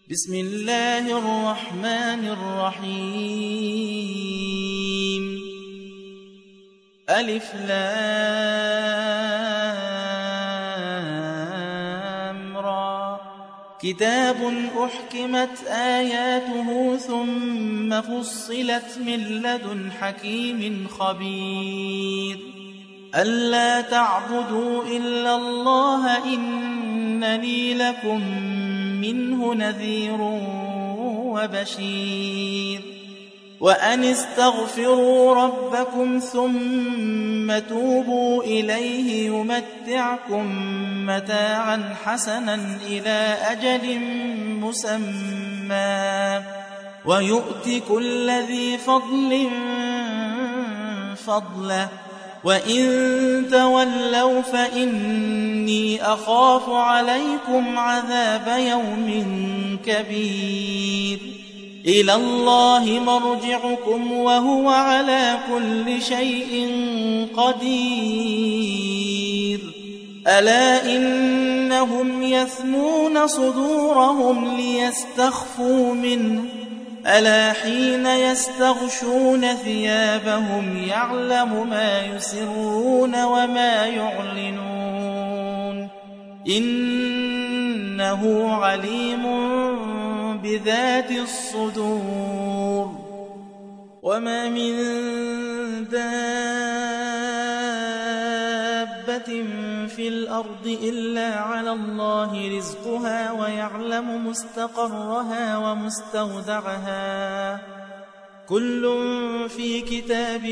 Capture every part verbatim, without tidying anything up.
بسم الله الرحمن الرحيم ألف لام را كتاب أحكمت آياته ثم فصلت من لدن حكيم خبير ألا تعبدوا إلا الله إنني لكم منه نذير وبشير وأن استغفروا ربكم ثم توبوا إليه يمتعكم متاعا حسنا إلى أجل مسمى ويؤت كل ذي فضل فضله وإن تولوا فإني أخاف عليكم عذاب يوم كبير إلى الله مرجعكم وهو على كل شيء قدير ألا إنهم يثنون صدورهم ليستخفوا منه ألا حين يستغشون ثيابهم يعلم ما يسرون وما يعلنون إنه عليم بذات الصدور وما من دابة في الأرض إلا على الله رزقها ويعلم مستقرها ومستودعها كل في كتاب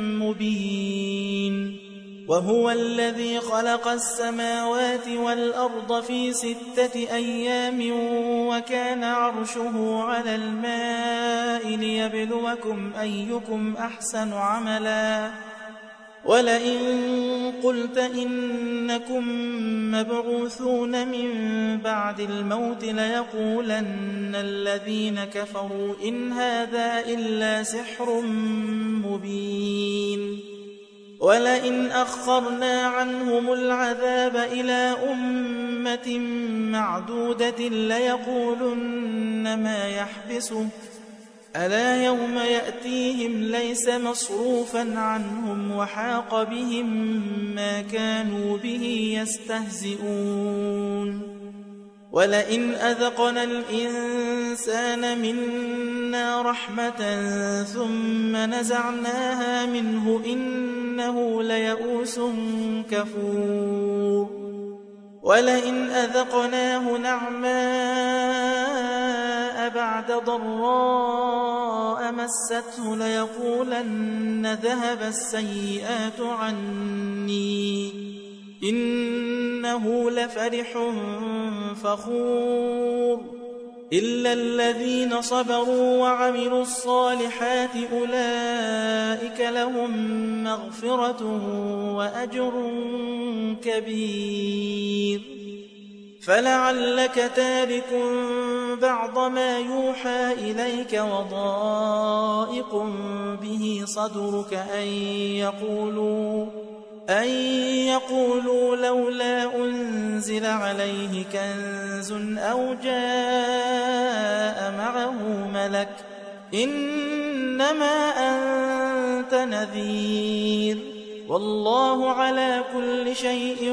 مبين وهو الذي خلق السماوات والأرض في ستة أيام وكان عرشه على الماء ليبلوكم أيكم أحسن عملا ولئن قلت إنكم مبعوثون من بعد الموت ليقولن الذين كفروا إن هذا إلا سحر مبين ولئن أخرنا عنهم العذاب إلى أمة معدودة ليقولن ما يحبسه ألا يوم يأتيهم ليس مصروفا عنهم وحاق بهم ما كانوا به يستهزئون ولئن أذقنا الإنسان منا رحمة ثم نزعناها منه إنه ليئوس كفور ولئن أذقناه نعماء بعد ضراء مسته ليقولن ذهب السيئات عني إنه لفرح فخور إلا الذين صبروا وعملوا الصالحات أولئك لهم مغفرة وأجر كبير فلعلك تارك بعض ما يوحى إليك وضائق به صدرك أن يقولوا أن يقولوا لولا أنزل عليه كنز أو جاء معه ملك إنما أنت نذير والله على كل شيء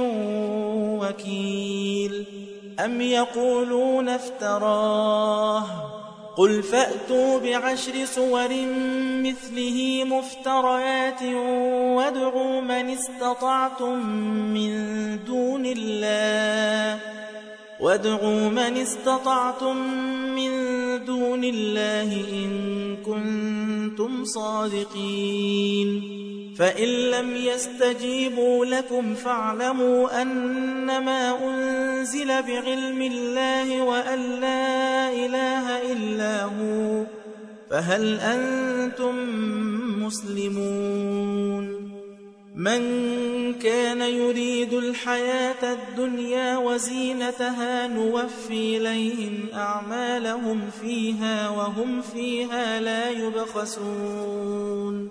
وكيل أم يقولون افتراه قل فأتوا بعشر سور مثله مفتريات وادعوا من استطعتم من دون الله وادعوا من استطعتم من دون الله إن كنتم صادقين فإن لم يستجيبوا لكم فاعلموا أنما أنزل بعلم الله وأن لا إله إلا هو فهل أنتم مسلمون من كان يريد الحياة الدنيا وزينتها نوفي إليهم أعمالهم فيها وهم فيها لا يبخسون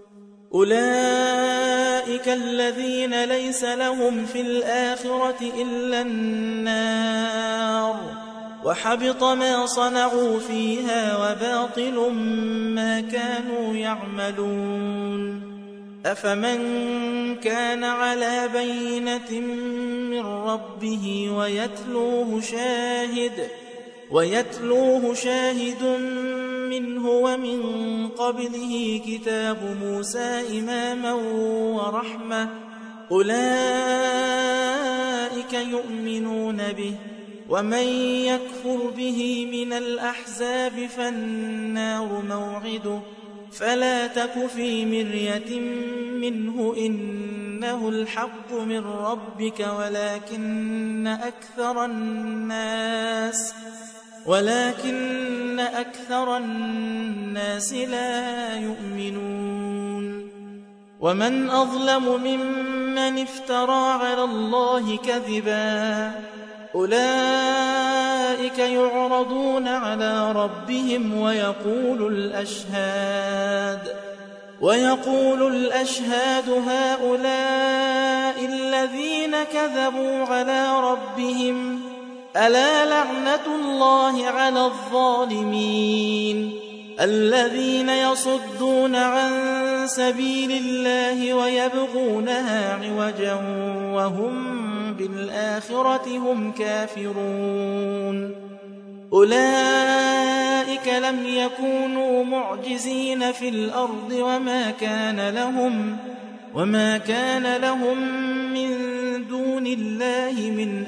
أولئك الذين ليس لهم في الآخرة إلا النار وحبط ما صنعوا فيها وباطل ما كانوا يعملون أفمن كان على بينة من ربه ويتلوه شاهد ويتلوه شاهد منه ومن قبله كتاب موسى إماما ورحمة أولئك يؤمنون به ومن يكفر به من الأحزاب فالنار موعده فلا تك في مرية منه إنه الحق من ربك ولكن أكثر الناس ولكن أكثر الناس لا يؤمنون ومن أظلم ممن افترى على الله كذبا أولئك يعرضون على ربهم ويقول الأشهاد ويقول الأشهاد هؤلاء الذين كذبوا على ربهم ألا لعنة الله على الظالمين الذين يصدون عن سبيل الله ويبغونها عوجا وهم بالآخرة هم كافرون أولئك لم يكونوا معجزين في الأرض وما كان لهم وما كان لهم من دون الله من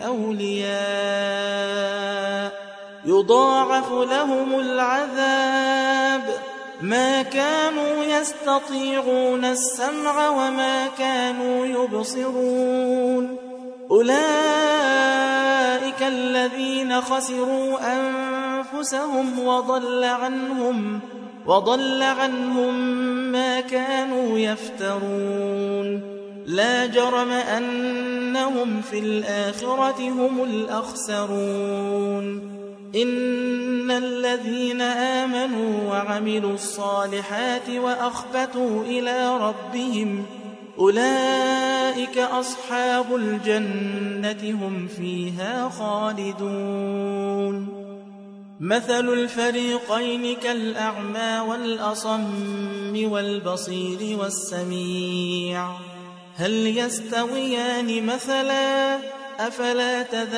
أولياء يضاعف لهم العذاب ما كانوا يستطيعون السمع وما كانوا يبصرون أولئك الذين خسروا أنفسهم وضل عنهم وضل عنهم ما كانوا يفترون لا جرم أنهم في الآخرة هم الأخسرون إن الذين آمنوا وعملوا الصالحات وأخبتوا إلى ربهم أولئك أصحاب الجنة هم فيها خالدون مثل الفريقين كالأعمى والأصم والبصير والسميع هل يستويان مثلا أفلا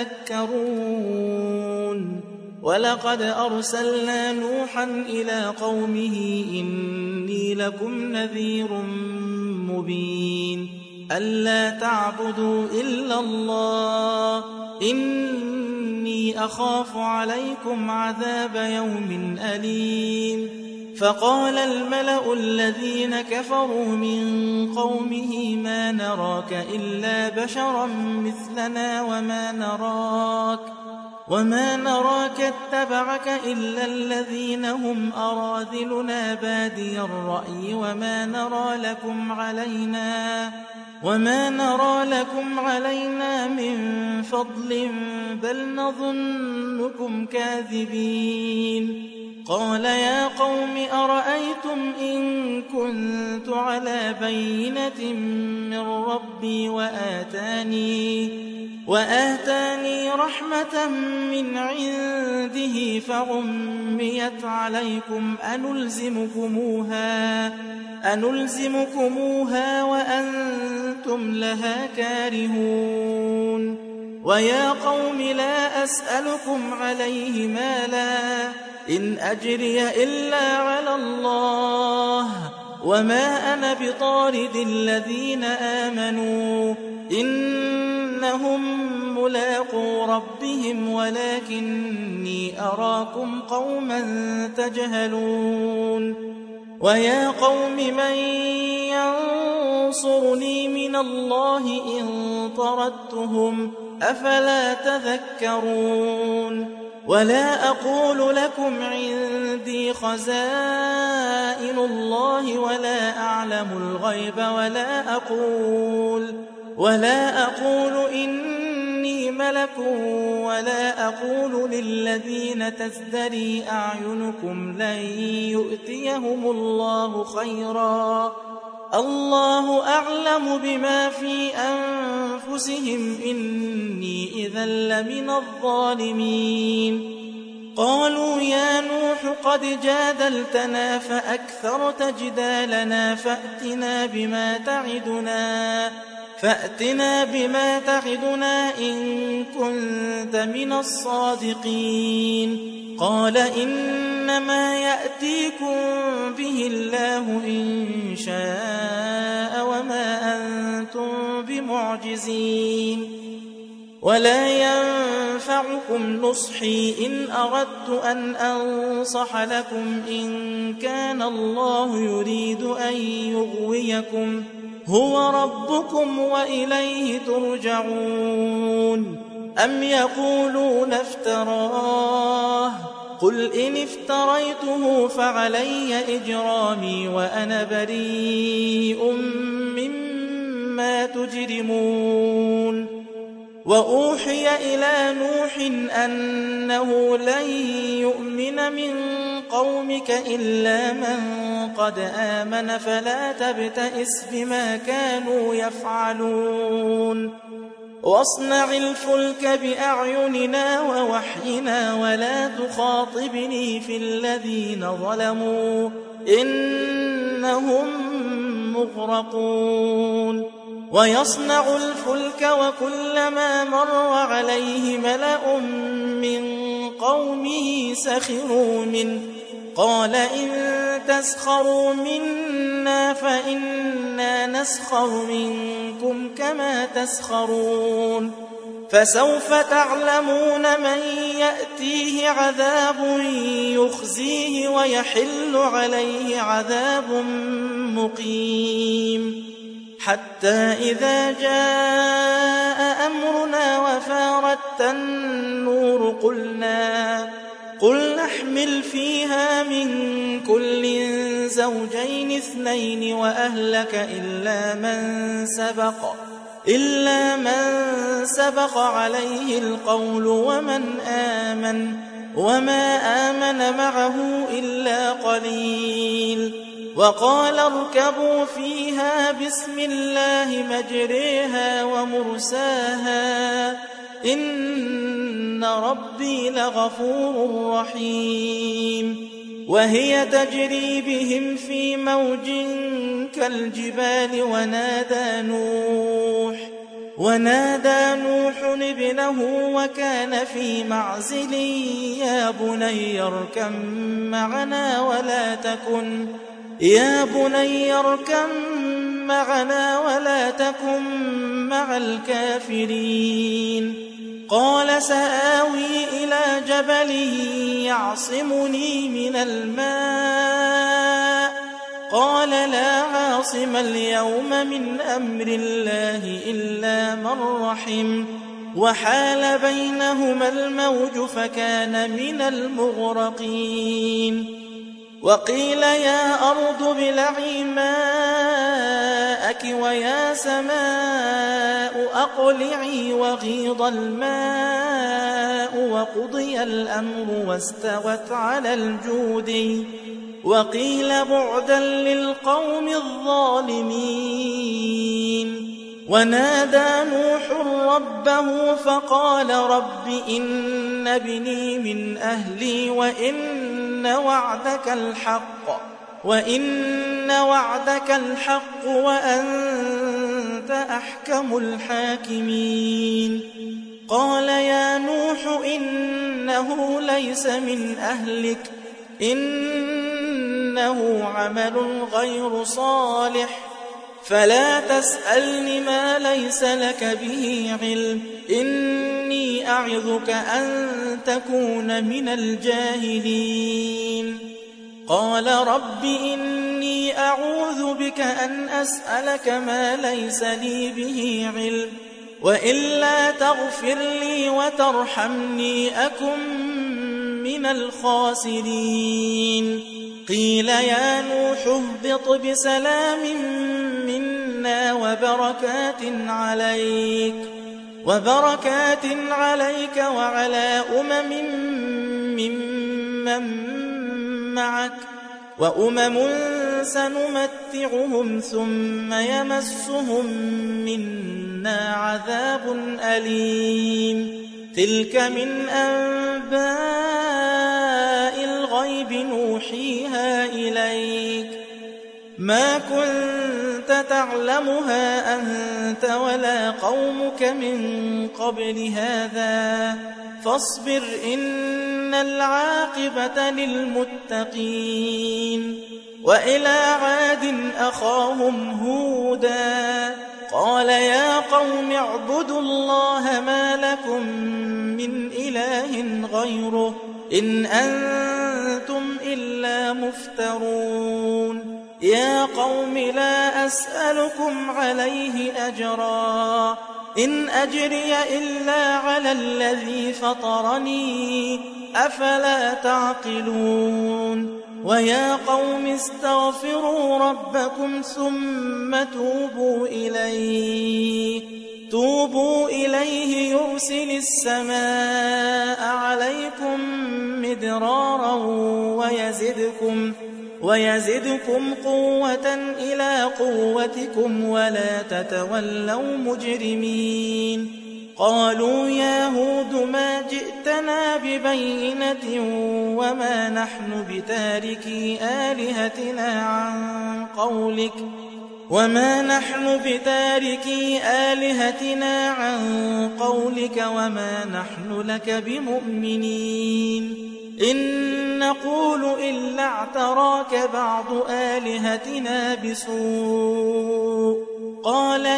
تذكرون ولقد أرسلنا نوحا إلى قومه إني لكم نذير مبين ألا تعبدوا إلا الله إني أخاف عليكم عذاب يوم أليم فقال الملأ الذين كفروا من قومه ما نراك إلا بشرا مثلنا وما نراك وما نراك اتبعك إلا الذين هم أراذلنا بادي الرأي وما نرى لكم علينا وما نرى لكم علينا من فضل بل نظنكم كاذبين قال يا قوم أرأيتم إن كنت على بينة من ربي وآتاني وآتاني رحمة من عنده فعميت عليكم أنلزمكموها أنلزمكموها وأنتم لها كارهون ويا قوم لا أسألكم عليه مالا إن أجري إلا على الله وما أنا بطارد الذين آمنوا إنهم ملاقو ربهم ولكني أراكم قوما تجهلون ويا قوم من ينصرني من الله إن طردتهم أفلا تذكرون ولا أقول لكم عندي خزائن الله ولا أعلم الغيب ولا أقول ولا أقول إني ملك ولا أقول للذين تزدري أعينكم لن يؤتيهم الله خيرا الله أعلم بما في أنفسهم إني إذا لمن الظالمين قالوا يا نوح قد جادلتنا فأكثرت جدالنا فأتنا بما تعدنا فأتنا بما تعدنا إن كنت من الصادقين قال إنما يأتيكم به الله إن شاء وما أنتم بمعجزين ولا ينفعكم نصحي إن أردت أن أنصح لكم إن كان الله يريد أن يغويكم هو ربكم وإليه ترجعون أم يقولون افتراه قل إن افتريته فعلي إجرامي وأنا بريء مما تجرمون وأوحي إلى نوح أنه لن يؤمن من قومك إلا من قد آمن فلا تبتئس بما كانوا يفعلون واصنع الفلك بأعيننا ووحينا ولا تخاطبني في الذين ظلموا إنهم مغرقون ويصنع الفلك وكلما مر عليه ملأ من قومه سخروا منه قال إن تسخروا منا فإنا نسخر منكم كما تسخرون فسوف تعلمون من يأتيه عذاب يخزيه ويحل عليه عذاب مقيم حتى إذا جاء أمرنا وفارت النور قلنا قل نحمل فيها من كل زوجين اثنين وأهلك إلا من سبق إلا من سبق عليه القول ومن آمن وما آمن معه إلا قليل وقال اركبوا فيها بسم الله مجريها ومرساها إن ربي لغفور رحيم وهي تجري بهم في موج كالجبال ونادى نوح ونادى نوح ابنه وكان في معزل يا بني اركب معنا ولا تكن يا بني اركب معنا ولا تكن مع الكافرين قال سآوي إلى جبل يعصمني من الماء قال لا عاصم اليوم من أمر الله إلا من رحم وحال بينهما الموج فكان من المغرقين وقيل يا أرض ابلعي ماءك ويا سماء أقلعي وغيض الماء وقضي الأمر واستوت على الجود وقيل بعدا للقوم الظالمين ونادى نوح ربه فقال رب إن ابني من أهلي وإن وعدك الحق وإن وعدك الحق وأنت أحكم الحاكمين قال يا نوح إنه ليس من أهلك إنه عمل غير صالح فلا تسألني ما ليس لك به علم إني أعظك أن تكون من الجاهلين قال رب إني أعوذ بك أن أسألك ما ليس لي به علم وإلا تغفر لي وترحمني أكن من الخاسرين قيل يا نوح اهبط بسلام منا وبركات عليك وبركات عليك وعلى أمم ممن معك وأمم فسنمتعهم ثم يمسهم منا عذاب أليم تلك من أنباء الغيب نوحيها إليك ما كنت تعلمها أنت ولا قومك من قبل هذا فاصبر إن العاقبة للمتقين وإلى عاد أخاهم هودا قال يا قوم اعبدوا الله ما لكم من إله غيره إن أنتم إلا مفترون يا قوم لا أسألكم عليه أجرا إن أجري إلا على الذي فطرني أفلا تعقلون ويا قوم استغفروا ربكم ثم توبوا إليه توبوا إليه يرسل السماء عليكم مدرارا ويزدكم ويزدكم قوة إلى قوتكم ولا تتولوا مجرمين قالوا يا هود ما جئتنا ببينة وما نحن بتاركي آلهتنا عن قولك وما نحن بتاركي آلهتنا عن قولك وما نحن لك بمؤمنين إن نقول إلا اعتراك بعض آلهتنا بسوء قال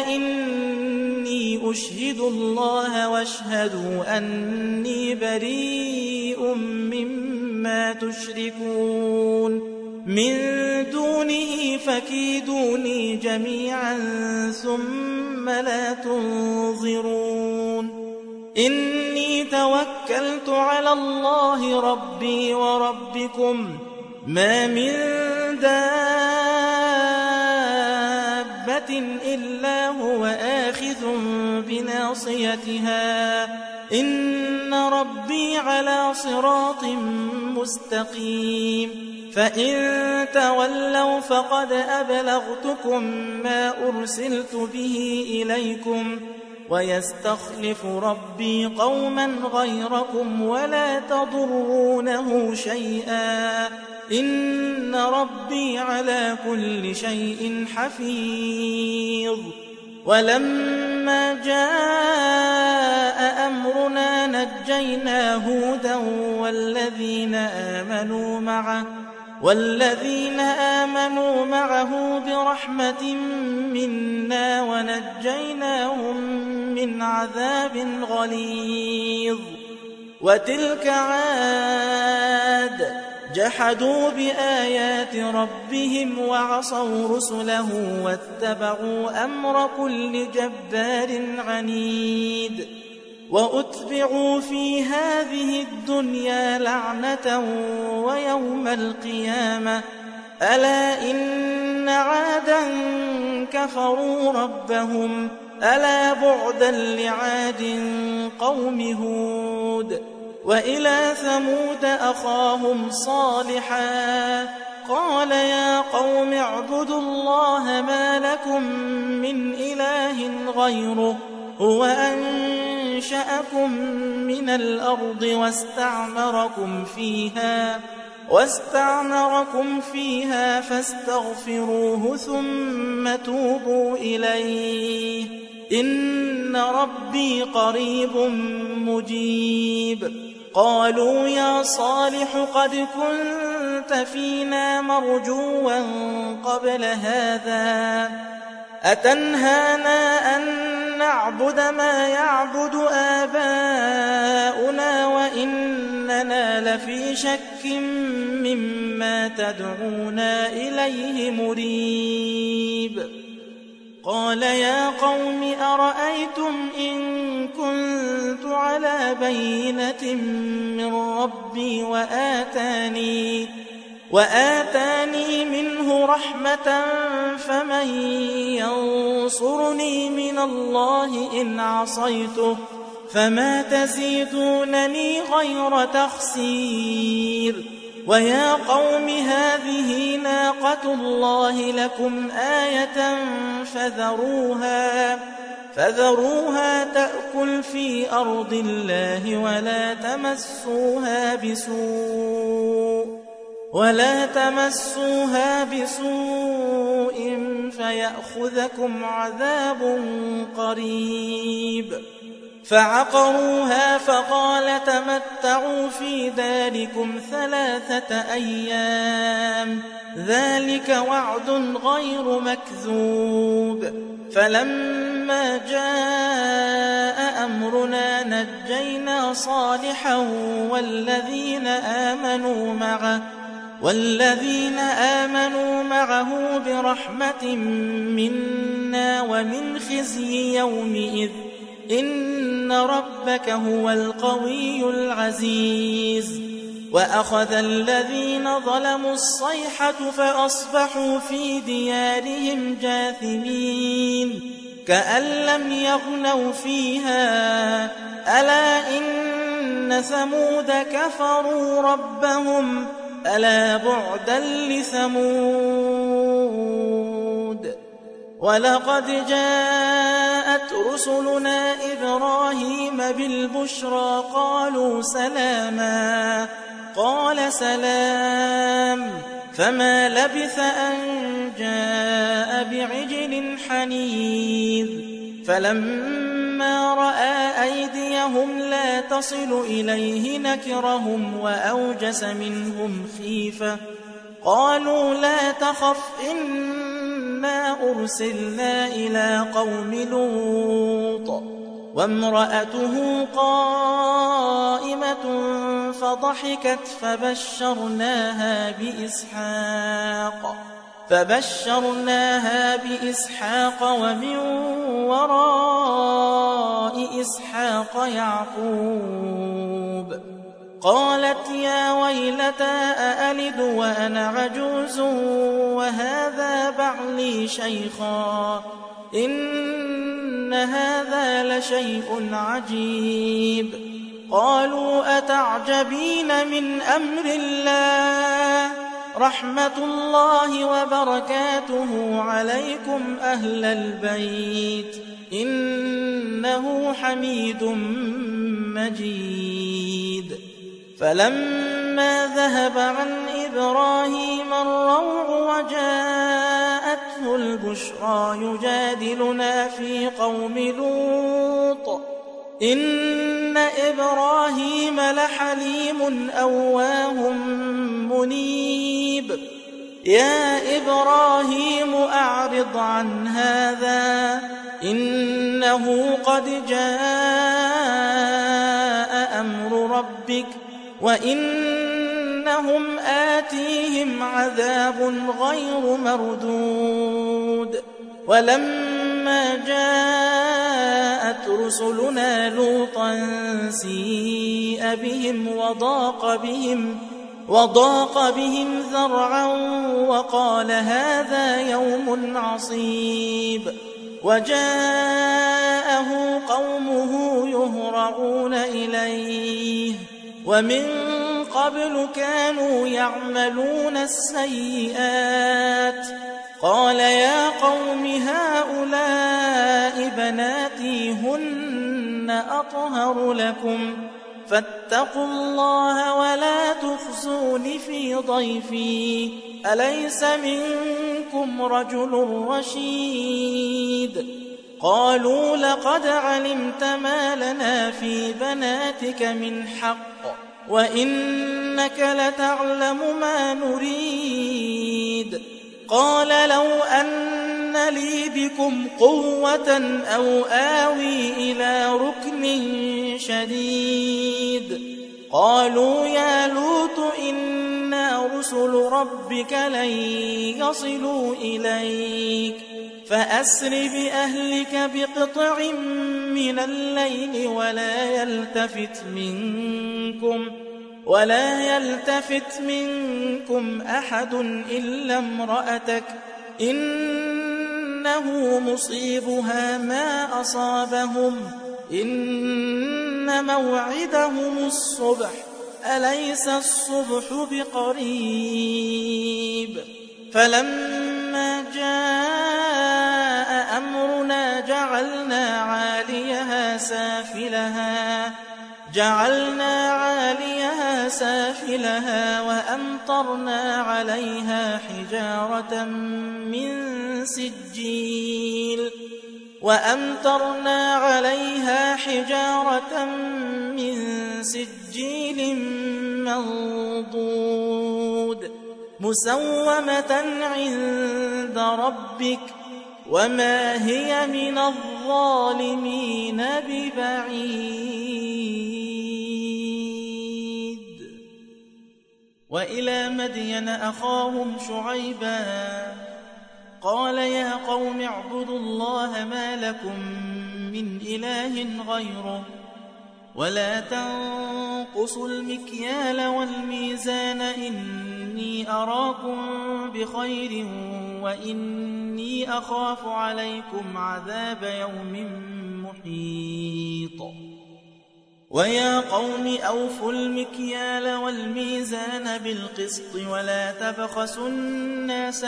إني أشهد الله واشهدوا أني بريء مما تشركون من دونه فكيدوني جميعا ثم لا تنظرون إني توكلت على الله ربي وربكم ما من دابة إلا هو آخذ بناصيتها إن ربي على صراط مستقيم فإن تولوا فقد أبلغتكم ما أرسلت به إليكم ويستخلف ربي قوما غيركم ولا تضرونه شيئا إن ربي على كل شيء حفيظ ولما جاء أمرنا نجينا هودا والذين آمنوا معه والذين آمنوا معه برحمة منا ونجيناهم من عذاب غليظ وتلك عاد جحدوا بآيات ربهم وعصوا رسله واتبعوا أمر كل جبار عنيد وأتبعوا في هذه الدنيا لعنة ويوم القيامة ألا إن عادا كفروا ربهم ألا بعدا لعاد قوم هود وإلى ثمود أخاهم صالحا قال يا قوم اعبدوا الله ما لكم من إله غيره هو أنشأكم من الأرض واستعمركم فيها واستعمركم فيها فاستغفروه ثم توبوا إليه إن ربي قريب مجيب قالوا يا صالح قد كنت فينا مرجوا قبل هذا أتنهانا أن نعبد ما يعبد آباؤنا وإننا لفي شك مما تدعونا إليه مريب قال يا قوم أرأيتم إن كنت على بينة من ربي وآتاني وآتاني منه رحمة فمن ينصرني من الله إن عصيته فما تزيدونني غير تخسير ويا قوم هذه ناقة الله لكم آية فذروها فذروها تأكل في أرض الله ولا تمسوها بسوء ولا تمسوها بسوء فيأخذكم عذاب قريب فعقروها فقال تمتعوا في داركم ثلاثة أيام ذلك وعد غير مكذوب فلما جاء أمرنا نجينا صالحا والذين آمنوا معه والذين آمنوا معه برحمة منا ومن خزي يومئذ إن ربك هو القوي العزيز وأخذ الذين ظلموا الصيحة فأصبحوا في ديارهم جاثمين كأن لم يغنوا فيها ألا إن ثمود كفروا ربهم ألا بعدا لثمود ولقد جاءت رسلنا إبراهيم بالبشرى قالوا سلاما قال سلام فما لبث أن جاء بعجل حنيذ فلما رأى أيديهم لا تصل إليه نكرهم وأوجس منهم خيفة قالوا لا تخف إنا أرسلنا إلى قوم لوط وامرأته قائمة فضحكت فبشرناها بإسحاق فبشرناها بإسحاق ومن وراء إسحاق يعقوب قالت يا ويلتى أألد وأنا عجوز وهذا بعلي شيخا إن هذا لشيء عجيب قالوا أتعجبين من أمر الله رحمة الله وبركاته عليكم أهل البيت إنه حميد مجيد فلما ذهب عن إبراهيم الروع وجاءته البشرى يجادلنا في قوم لوط إن إبراهيم لحليم أواه منيب يا إبراهيم أعرض عن هذا إنه قد جاء أمر ربك وإنهم آتيهم عذاب غير مردود ولما جاءت رسلنا لوطا سيء بهم وضاق بهم وضاق بهم ذرعا وقال هذا يوم عصيب وجاءه قومه يهرعون إليه ومن قبل كانوا يعملون السيئات قال يا قوم هؤلاء بناتي هن أطهر لكم فاتقوا الله ولا تخزون في ضيفي أليس منكم رجل رشيد قالوا لقد علمت ما لنا في بناتك من حق وإنك لتعلم ما نريد قال لو أن لي بكم قوة أو آوي إلى ركن شديد قالوا يا لوط إنا رسل ربك لن يصلوا إليك فأسر بأهلك بقطع من الليل ولا يلتفت منكم ولا يلتفت منكم أحد إلا امرأتك إنه مصيبها ما أصابهم إن موعدهم الصبح أليس الصبح بقريب فلما جاء أمرنا جعلنا عاليها سافلها جعلنا عاليها سافلها وأمطرنا عليها حجارة من سجيل وأمطرنا عليها حجارة من سجيل منضود مسومة عند ربك وما هي من الظالمين ببعيد. وإلى مدين أخاهم شعيبا قال يا قوم اعبدوا الله ما لكم من إله غيره ولا تنقصوا المكيال والميزان إني أراكم بخير وإني أخاف عليكم عذاب يوم محيط. ويا قوم أوفوا المكيال والميزان بالقسط ولا تبخسوا الناس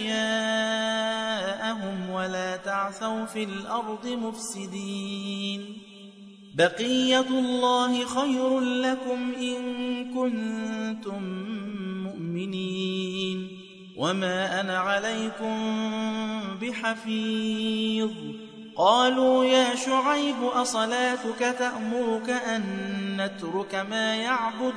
أشياءهم ولا تعثوا في الأرض مفسدين. بقية الله خير لكم إن كنتم مؤمنين وما أنا عليكم بحفيظ. قالوا يا شعيب أصلاتك تأمرك أن نترك ما يعبد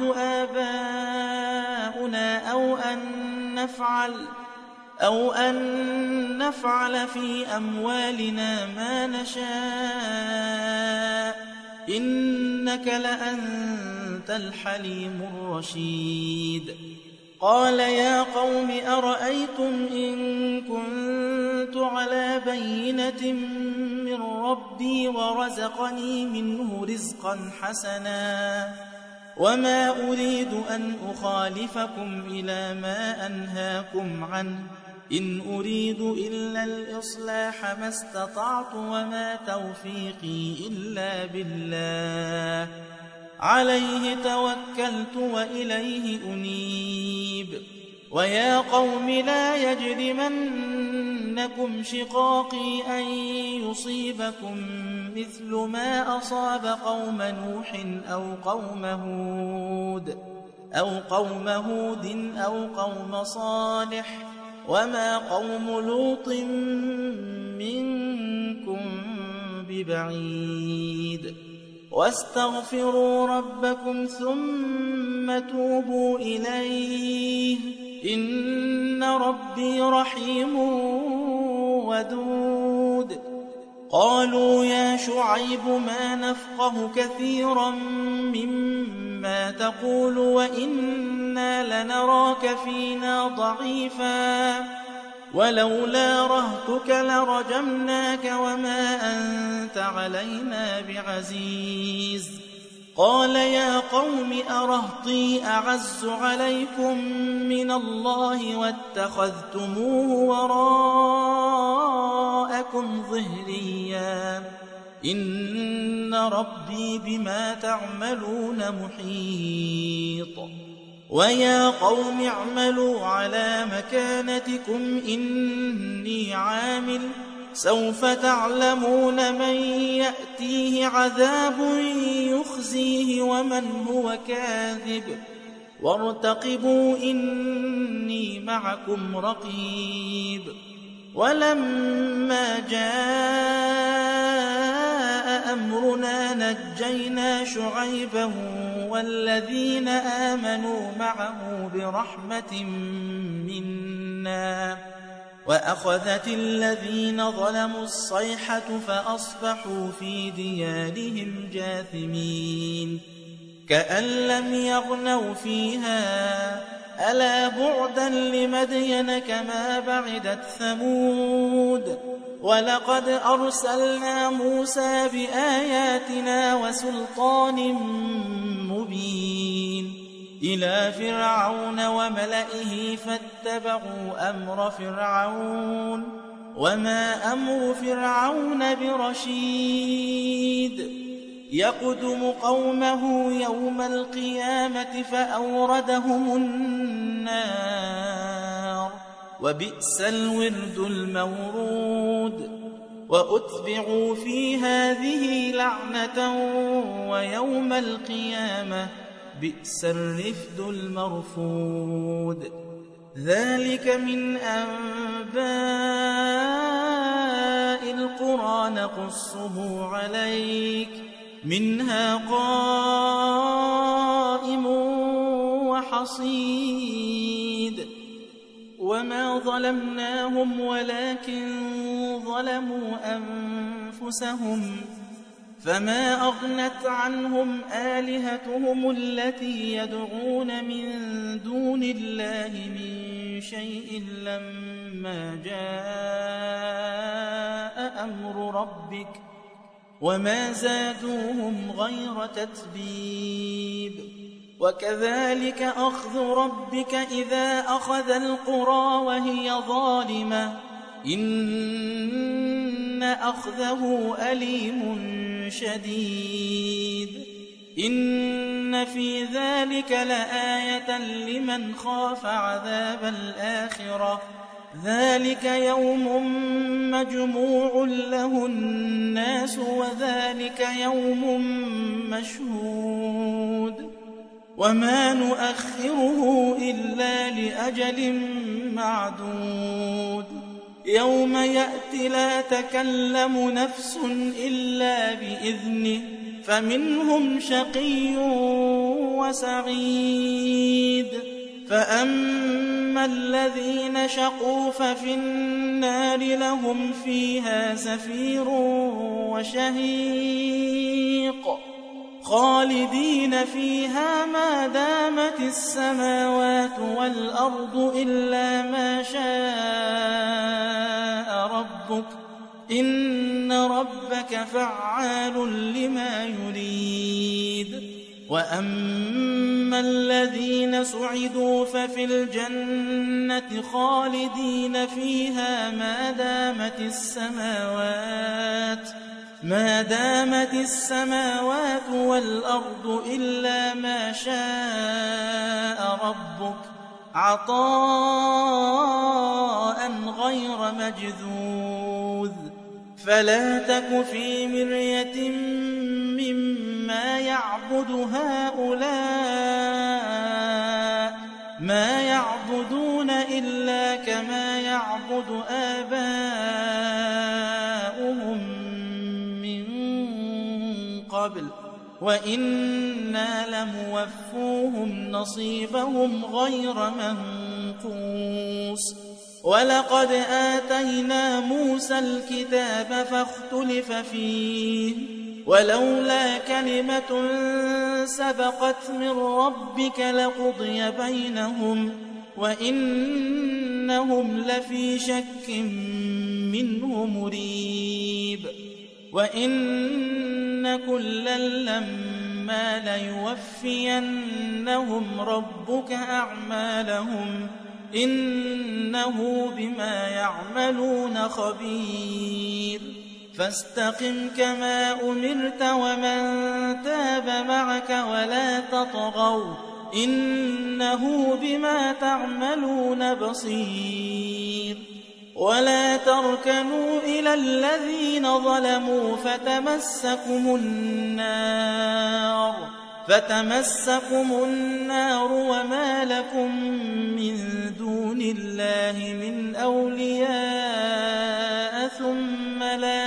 آباؤنا أو أن نفعل أو أن نفعل في أموالنا ما نشاء إنك لأنت الحليم الرشيد. قال يا قوم أرأيتم إن كنت على بينة من ربي ورزقني منه رزقا حسنا وما أريد أن أخالفكم إلى ما أنهاكم عنه إن أريد إلا الإصلاح ما استطعت وما توفيقي إلا بالله عليه توكلت وإليه أنيب. ويا قوم لا يجرمنكم شقاقي أن يصيبكم مثل ما أصاب قوم نوح أو قوم هود أو قوم هود أو قوم صالح وما قوم لوط منكم ببعيد. واستغفروا ربكم ثم توبوا إليه إن ربي رحيم ودود. قالوا يا شعيب ما نفقه كثيرا مما تقول وإنا لنراك فينا ضعيفا ولولا رهتك لرجمناك وما أنت علينا بعزيز. قال يا قوم أرهطي أعز عليكم من الله واتخذتموه وراءكم ظهريا إن ربي بما تعملون محيط. ويا قوم اعملوا على مكانتكم إني عامل سوف تعلمون من يأتيه عذاب يخزيه ومن هو كاذب وارتقبوا إني معكم رقيب. ولما جاء أمرنا نجينا شعيبا والذين آمنوا معه برحمة منا وأخذت الذين ظلموا الصيحة فأصبحوا في ديارهم جاثمين كأن لم يغنوا فيها ألا بعدا لمدين كما بعدت ثمود. ولقد أرسلنا موسى بآياتنا وسلطان مبين إلى فرعون وملئه فاتبعوا أمر فرعون وما أمر فرعون برشيد. يقدم قومه يوم القيامة فأوردهم النار وبئس الورد المورود وأتبعوا في هذه لعنة ويوم القيامة بئس الرفد المرفود ذلك من أنباء القرى نقصه عليك منها قائم وحصيد وما ظلمناهم ولكن ظلموا أنفسهم فما أغنت عنهم آلهتهم التي يدعون من دون الله من شيء لما جاء أمر ربك وما زادوهم غير تتبيب وكذلك أخذ ربك إذا أخذ القرى وهي ظالمة إن أخذه أليم شديد إن في ذلك لآية لمن خاف عذاب الآخرة ذلك يوم مجموع له الناس وذلك يوم مشهود وما نؤخره إلا لأجل معدود يوم يأتي لا تكلم نفس إلا بإذنه فمنهم شقي وسعيد فأما الذين شقوا ففي النار لهم فيها زفير وشهيق خالدين فيها ما دامت السماوات والأرض إلا ما شاء ربك إن ربك فعال لما يريد وأما الذين سعدوا ففي الجنة خالدين فيها ما دامت السماوات ما دامت السماوات والأرض إلا ما شاء ربك عطاء غير مجذوذ فلا تك في مرية مما يعبد هؤلاء ما يعبدون إلا كما يعبد آباؤهم من قبل وإنا لموفوهم نصيبهم غير منقوص ولقد آتينا موسى الكتاب فاختلف فيه ولولا كلمة سبقت من ربك لقضي بينهم وإنهم لفي شك منه مريب وإن كلا لما ليوفينهم ربك أعمالهم إنه بما يعملون خبير فاستقم كما أمرت ومن تاب معك ولا تطغوا إنه بما تعملون بصير ولا تركنوا إلى الذين ظلموا فتمسكم النار فتمسكم النار وما لكم من دون الله من أولياء ثم لا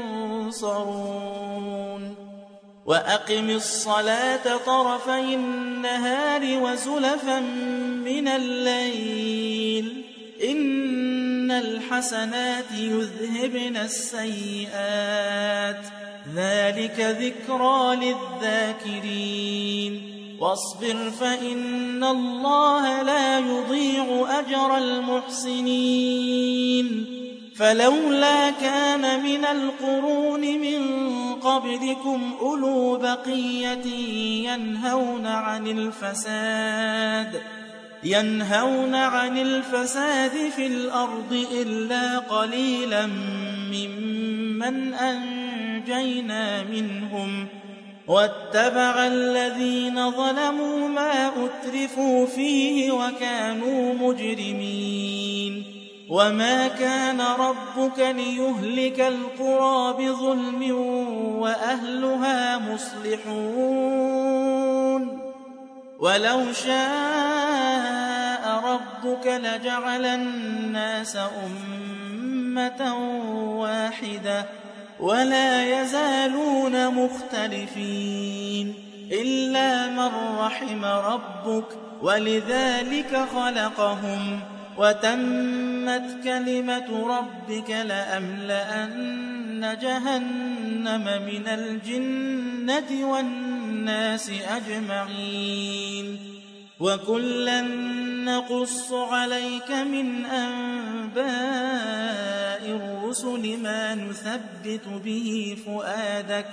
تنصرون وأقم الصلاة طرفي النهار وزلفا من الليل إن الحسنات يذهبن السيئات ذلك ذكرى للذاكرين واصبر فإن الله لا يضيع أجر المحسنين فلولا كان من القرون من قبلكم أولو بقية ينهون عن الفساد ينهون عن الفساد في الأرض إلا قليلا ممن أنجينا منهم واتبع الذين ظلموا ما أترفوا فيه وكانوا مجرمين وما كان ربك ليهلك القرى بظلم وأهلها مصلحون ولو شاء ربك لجعل الناس أمة واحدة ولا يزالون مختلفين إلا من رحم ربك ولذلك خلقهم وتمت كلمة ربك لأملأن جهنم من الجنة والناس أجمعين وكلا نقص عليك من أنباء الرسل ما نثبت به فؤادك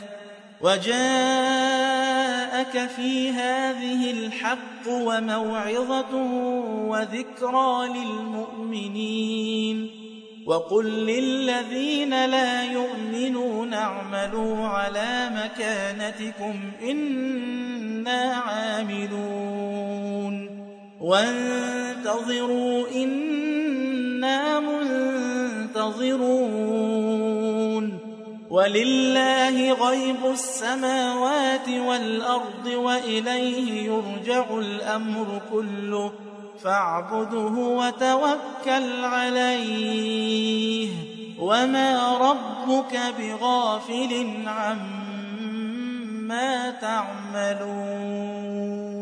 وجاءك في هذه الحق وموعظة وذكرى للمؤمنين وقل للذين لا يؤمنون اعملوا على مكانتكم إنا عاملون وانتظروا إنا منتظرون ولله غيب السماوات والأرض وإليه يرجع الأمر كله فاعبده وتوكل عليه وما ربك بغافل عما تعملون